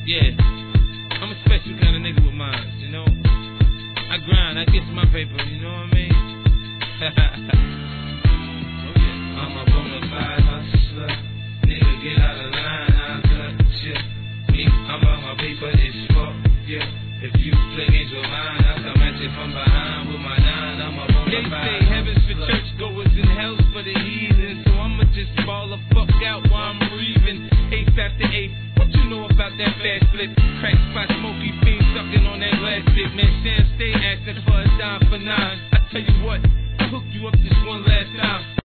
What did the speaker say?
Yeah, I'm a special kind of nigga with mine, you know. I grind, I get to my paper, you know what I mean? I'm a bona fide hustler. Nigga, get out of line, I'll cut you. Me, I'm on my paper, it's fuck, yeah. If you play games with mine, I'll come at you from behind with my nine. I'm a bona fide. They say heaven's for churchgoers and hell's for the heathen. So I'ma just ball the fuck out while I'm breathing. Ace after ace, what you know about that fast flip? Crack spot, smoky fiend sucking on that glass dip. Man, Sam stay asking for a dime for nine. I tell you what, I'll hook you up this one last time.